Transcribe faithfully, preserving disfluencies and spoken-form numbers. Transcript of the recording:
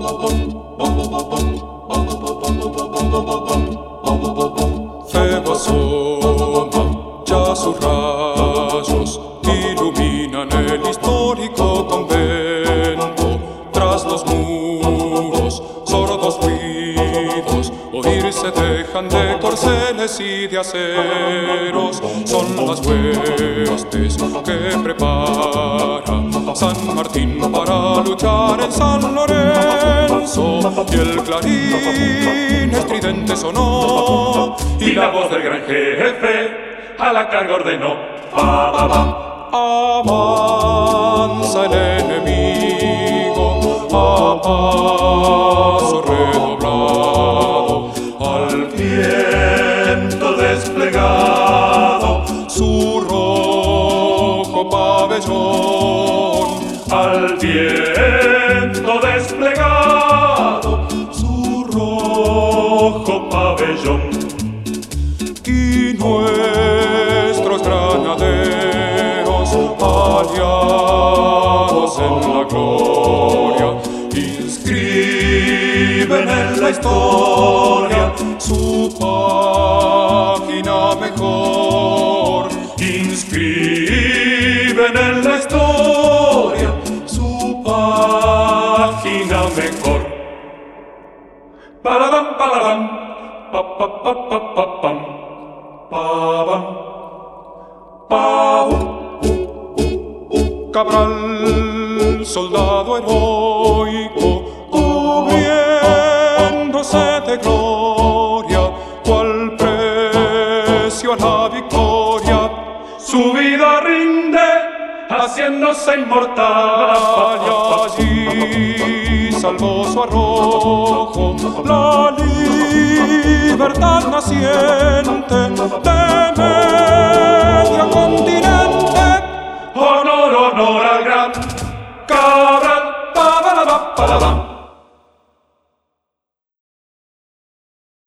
Febo asoma, ya sus rayos iluminan el histórico convento. Tras los muros, sordos ruidos, oírse dejan de corceles y de aceros. Son las huestes que prepara San Martín para luchar en San Lorenzo. Y el clarín estridente sonó, y la voz del gran jefe a la carga ordenó: pa, pa, pa. Avanza el enemigo a paso redoblado, al viento desplegado su rojo pabellón. Al viento desplegado su rojo pabellón. Y nuestros granaderos, aliados en la gloria, inscriben en la historia su página mejor. Inscriben en la historia su página mejor. Paladam, paladam, pa pa pa pa pa pam, pa bam, pa uh, uh, uh. Cabral, soldado heroico, cubriéndose de gloria, cual precio a la victoria, su vida rinde, haciéndose inmortal. y allí salvó su arrojo, la libertad naciente.